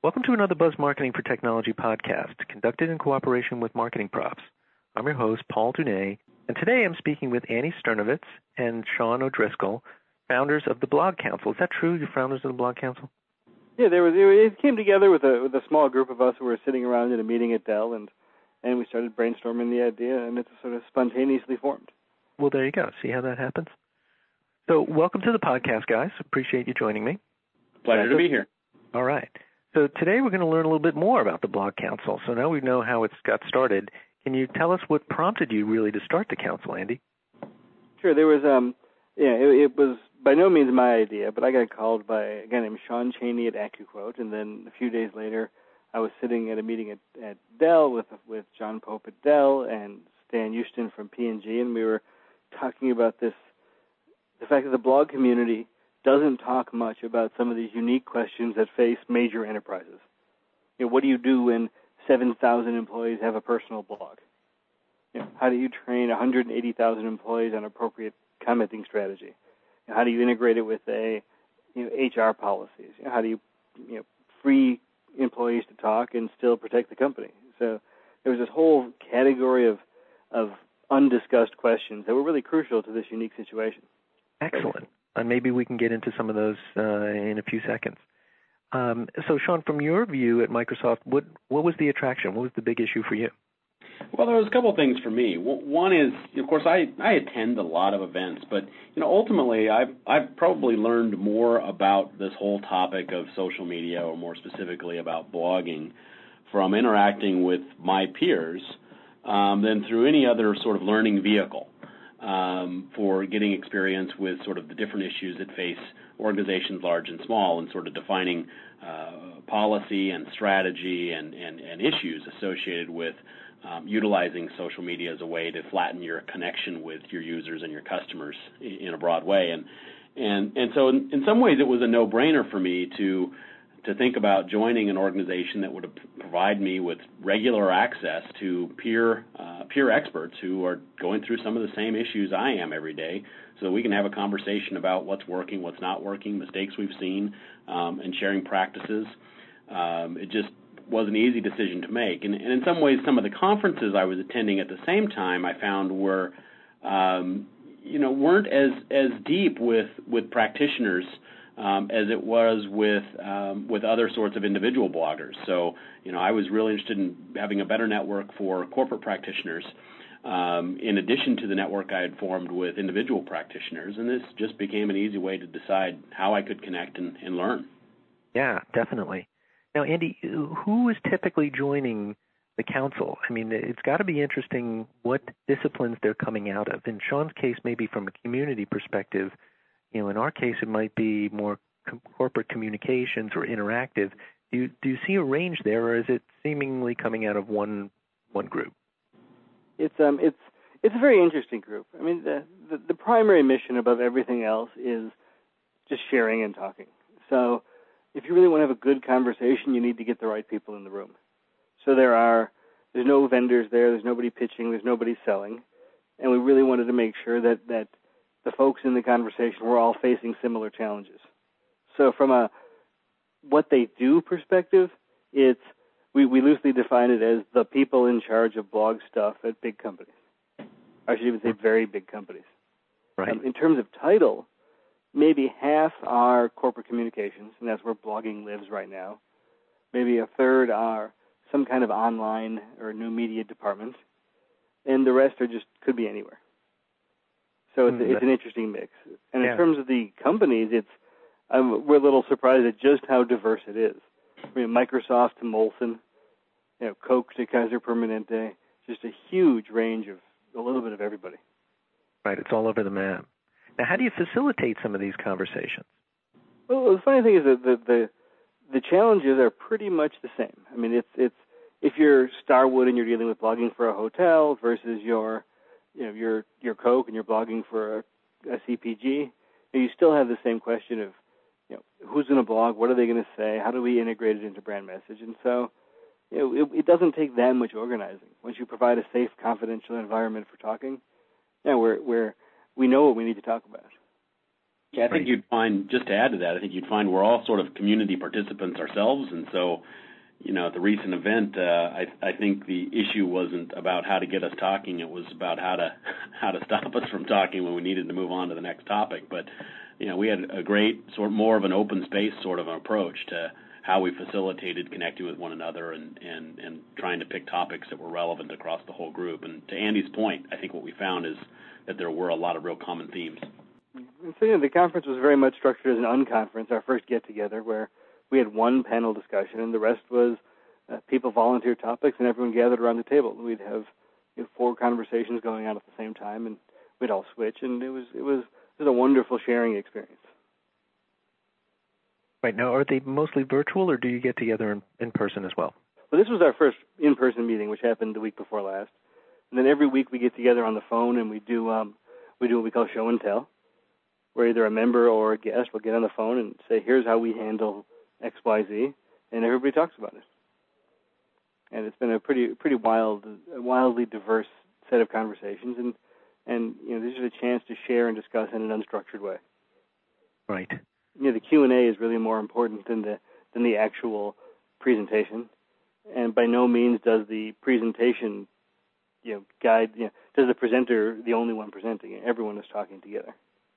Welcome to another Buzz Marketing for Technology podcast, conducted in cooperation with Marketing Profs. I'm your host, Paul Dunay, and today I'm speaking with Andy Sternovitz and Sean O'Driscoll, founders of the Blog Council. Is that true, you're founders of the Blog Council? Yeah, it came together with a small group of us who were sitting around in a meeting at Dell, and we started brainstorming the idea, and it's sort of spontaneously formed. Well, there you go. See how that happens? So welcome to the podcast, guys. Appreciate you joining me. Pleasure to be here. All right. So today we're going to learn a little bit more about the Blog Council. So now we know how it's got started. Can you tell us what prompted you really to start the council, Andy? Sure. There was, it was by no means my idea, but I got called by a guy named Sean Cheney at AccuQuote, and then a few days later I was sitting at a meeting at Dell with John Pope at Dell and Stan Houston from P&G, and we were talking about the fact that the blog community doesn't talk much about some of these unique questions that face major enterprises. What do you do when 7,000 employees have a personal blog? How do you train 180,000 employees on appropriate commenting strategy? How do you integrate it with HR policies? How do you free employees to talk and still protect the company? So there was this whole category of undiscussed questions that were really crucial to this unique situation. Excellent. Maybe we can get into some of those in a few seconds. So, Sean, from your view at Microsoft, what was the attraction? What was the big issue for you? Well, there was a couple of things for me. One is, of course, I attend a lot of events, but ultimately, I've probably learned more about this whole topic of social media, or more specifically about blogging, from interacting with my peers than through any other sort of learning vehicle. For getting experience with sort of the different issues that face organizations large and small, and sort of defining policy and strategy and issues associated with utilizing social media as a way to flatten your connection with your users and your customers in a broad way. And so in some ways it was a no-brainer for me to think about joining an organization that would provide me with regular access to peer experts who are going through some of the same issues I am every day, so that we can have a conversation about what's working, what's not working, mistakes we've seen, and sharing practices. It just was an easy decision to make. And in some ways, some of the conferences I was attending at the same time I found were, weren't as deep with practitioners as it was with other sorts of individual bloggers. So, I was really interested in having a better network for corporate practitioners, in addition to the network I had formed with individual practitioners, and this just became an easy way to decide how I could connect and learn. Yeah, definitely. Now, Andy, who is typically joining the council? I mean, it's got to be interesting what disciplines they're coming out of. In Sean's case, maybe from a community perspective, in our case, it might be more corporate communications or interactive. Do you see a range there, or is it seemingly coming out of one group? It's a very interesting group. I mean, the primary mission above everything else is just sharing and talking. So if you really want to have a good conversation, you need to get the right people in the room. So there's no vendors there, there's nobody pitching, there's nobody selling, and we really wanted to make sure that the folks in the conversation were all facing similar challenges. So from a what they do perspective, we loosely define it as the people in charge of blog stuff at big companies. I should even say very big companies. Right. In terms of title, maybe half are corporate communications, and that's where blogging lives right now. Maybe a third are some kind of online or new media department, and the rest could be anywhere. So it's an interesting mix. And in terms of the companies, we're a little surprised at just how diverse it is. I mean, Microsoft to Molson, Coke to Kaiser Permanente, just a huge range of a little bit of everybody. Right, it's all over the map. Now, how do you facilitate some of these conversations? Well, the funny thing is that the challenges are pretty much the same. I mean, it's if you're Starwood and you're dealing with blogging for a hotel versus your Coke and you're blogging for a CPG, you still have the same question of, who's going to blog, what are they going to say, how do we integrate it into brand message? And so, it doesn't take that much organizing. Once you provide a safe, confidential environment for talking, we know what we need to talk about. Yeah, I think you'd find, just to add to that, I think you'd find we're all sort of community participants ourselves, and so, at the recent event, I think the issue wasn't about how to get us talking; it was about how to stop us from talking when we needed to move on to the next topic. But we had a great sort of more of an open space sort of an approach to how we facilitated connecting with one another and trying to pick topics that were relevant across the whole group. And to Andy's point, I think what we found is that there were a lot of real common themes. And so, the conference was very much structured as an unconference, our first get-together, where we had one panel discussion, and the rest was people volunteered topics, and everyone gathered around the table. We'd have 4 conversations going on at the same time, and we'd all switch, and it was a wonderful sharing experience. Right. Now, are they mostly virtual, or do you get together in person as well? Well, this was our first in-person meeting, which happened the week before last. And then every week we get together on the phone, and we do what we call show and tell, where either a member or a guest will get on the phone and say, here's how we handle X, Y, Z, and everybody talks about it. And it's been a pretty wildly diverse set of conversations, and this is a chance to share and discuss in an unstructured way. Right. The Q&A is really more important than the actual presentation, and by no means does the presentation guide. Does the presenter the only one presenting? Everyone is talking together.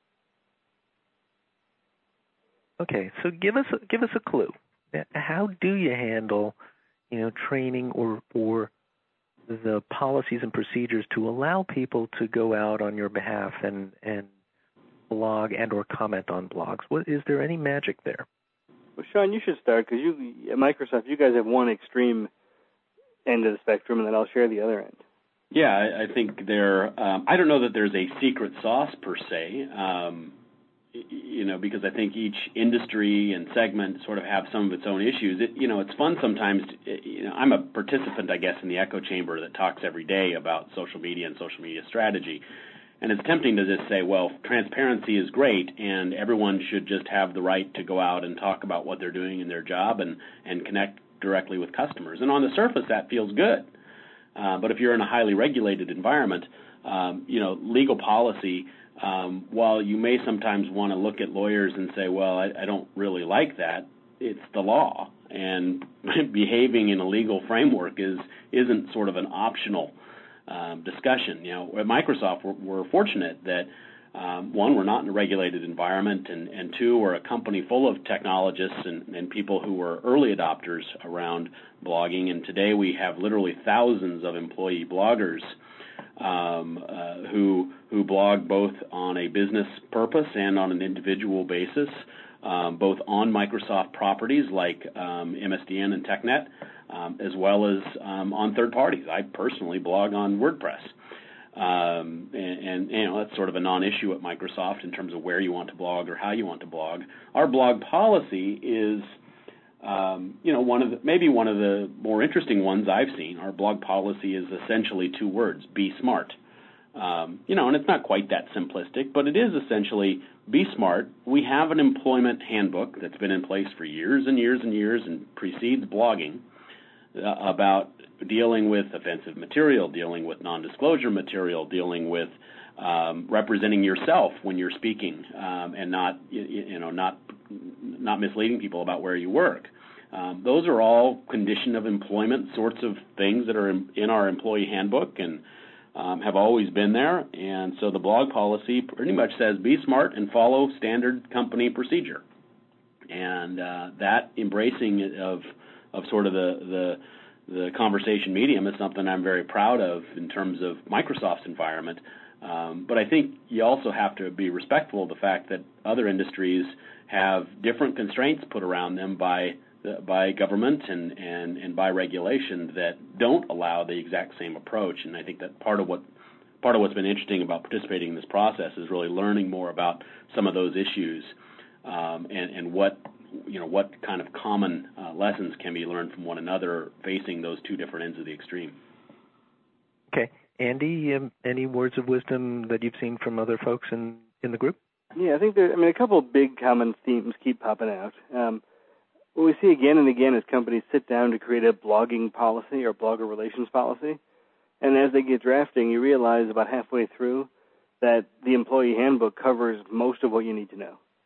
Okay, so give us a clue. How do you handle, training or the policies and procedures to allow people to go out on your behalf and blog and or comment on blogs? Is there any magic there? Well, Sean, you should start, because at Microsoft, you guys have one extreme end of the spectrum, and then I'll share the other end. Yeah, I think I don't know that there's a secret sauce per se. Because I think each industry and segment sort of have some of its own issues. It's fun sometimes. I'm a participant, I guess, in the echo chamber that talks every day about social media and social media strategy. And it's tempting to just say, well, transparency is great, and everyone should just have the right to go out and talk about what they're doing in their job and connect directly with customers. And on the surface, that feels good. But if you're in a highly regulated environment, legal policy, while you may sometimes want to look at lawyers and say, well, I don't really like that, it's the law. And behaving in a legal framework isn't sort of an optional discussion. At Microsoft, we're fortunate that, one, we're not in a regulated environment, and two, we're a company full of technologists and people who were early adopters around blogging. And today we have literally thousands of employee bloggers who blog both on a business purpose and on an individual basis, both on Microsoft properties like MSDN and TechNet, as well as on third parties. I personally blog on WordPress. And that's sort of a non-issue at Microsoft in terms of where you want to blog or how you want to blog. Our blog policy is one of the more interesting ones I've seen. Our blog policy is essentially 2 words: be smart. And it's not quite that simplistic, but it is essentially be smart. We have an employment handbook that's been in place for years and years and years and precedes blogging about dealing with offensive material, dealing with non-disclosure material, dealing with representing yourself when you're speaking, and not misleading people about where you work. Those are all condition of employment sorts of things that are in our employee handbook and have always been there. And so the blog policy pretty much says be smart and follow standard company procedure. And that embracing of sort of the conversation medium is something I'm very proud of in terms of Microsoft's environment. But I think you also have to be respectful of the fact that other industries have different constraints put around them by government and by regulation that don't allow the exact same approach. And I think that part of what's been interesting about participating in this process is really learning more about some of those issues and what kind of common lessons can be learned from one another facing those 2 different ends of the extreme. Okay. Andy, any words of wisdom that you've seen from other folks in the group? Yeah, I think a couple of big common themes keep popping out. What we see again and again is companies sit down to create a blogging policy or blogger relations policy, and as they get drafting, you realize about halfway through that the employee handbook covers most of what you need to know.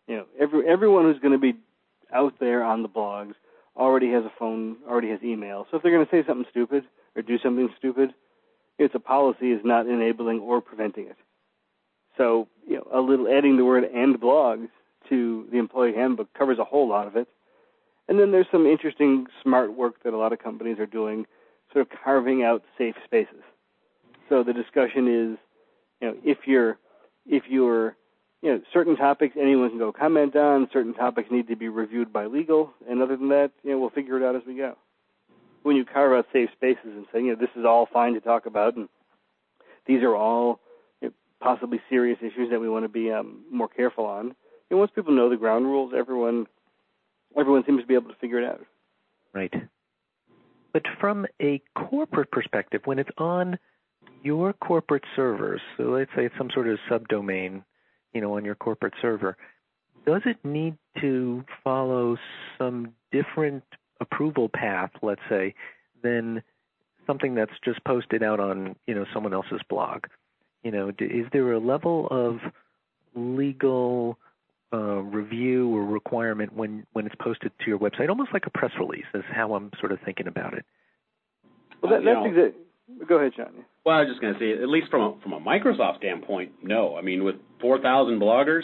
Everyone who's going to be out there on the blogs already has a phone, already has email. So if they're going to say something stupid or do something stupid, it's a policy is not enabling or preventing it. So, a little adding the word "and blogs" to the employee handbook covers a whole lot of it. And then there's some interesting smart work that a lot of companies are doing, sort of carving out safe spaces. So the discussion is, if you're certain topics anyone can go comment on, certain topics need to be reviewed by legal, and other than that, we'll figure it out as we go. When you carve out safe spaces and say, this is all fine to talk about, and these are all possibly serious issues that we want to be more careful on. Once people know the ground rules, everyone seems to be able to figure it out. Right. But from a corporate perspective, when it's on your corporate servers, so let's say it's some sort of subdomain, on your corporate server, does it need to follow some different approval path, let's say, than something that's just posted out on, someone else's blog? Is there a level of legal review or requirement when it's posted to your website, almost like a press release is how I'm sort of thinking about it? Well, that's exactly. Go ahead, John. Well, I was just going to say, at least from a Microsoft standpoint, no. I mean, with 4,000 bloggers,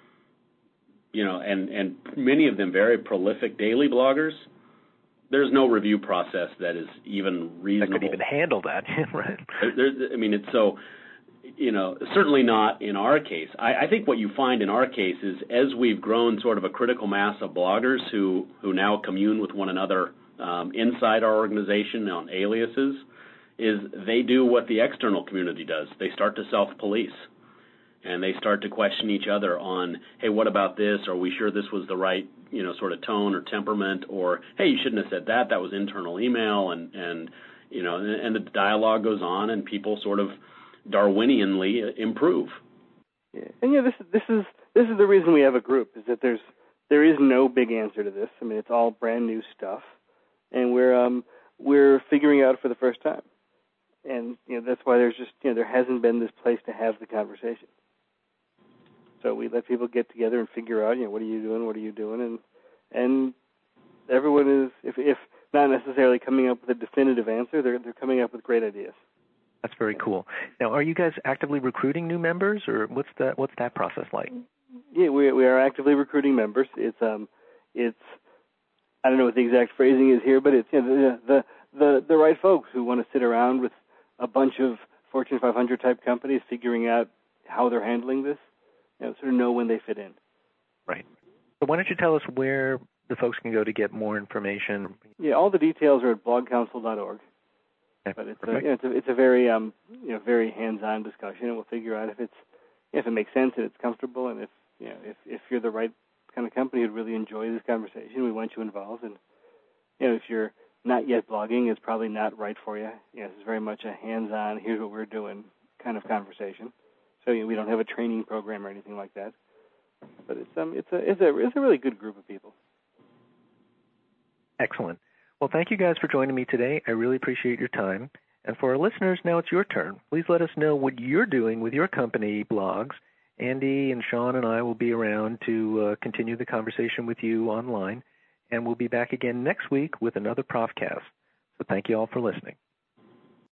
and many of them very prolific daily bloggers, there's no review process that is even reasonable. That could even handle that, right? It's so, certainly not in our case. I think what you find in our case is as we've grown sort of a critical mass of bloggers who now commune with one another inside our organization on aliases, is they do what the external community does. They start to self-police, and they start to question each other on, hey, what about this? Are we sure this was the right, sort of tone or temperament? Or, hey, you shouldn't have said that. That was internal email, and the dialogue goes on, and people sort of Darwinianly improve. Yeah. And this is the reason we have a group, is that there is no big answer to this. I mean, it's all brand new stuff, and we're figuring it out for the first time. And that's why there's just there hasn't been this place to have the conversation. So we let people get together and figure out what are you doing, and everyone is if not necessarily coming up with a definitive answer, they're coming up with great ideas. That's very cool. Now, are you guys actively recruiting new members, or what's that process like? Yeah, we are actively recruiting members. It's I don't know what the exact phrasing is here, but it's the right folks who want to sit around with a bunch of Fortune 500 type companies figuring out how they're handling this, sort of know when they fit in. Right. So why don't you tell us where the folks can go to get more information? Yeah, all the details are at blogcouncil.org. Okay, but it's a very very hands-on discussion, and we'll figure out if it makes sense and it's comfortable, and if you're the right kind of company who'd really enjoy this conversation, we want you involved. And if you're not yet blogging, it's probably not right for you. It's very much a hands-on, here's what we're doing kind of conversation. So we don't have a training program or anything like that. But it's a really good group of people. Excellent. Well, thank you guys for joining me today. I really appreciate your time. And for our listeners, now it's your turn. Please let us know what you're doing with your company blogs. Andy and Sean and I will be around to continue the conversation with you online. And we'll be back again next week with another Profcast. So thank you all for listening.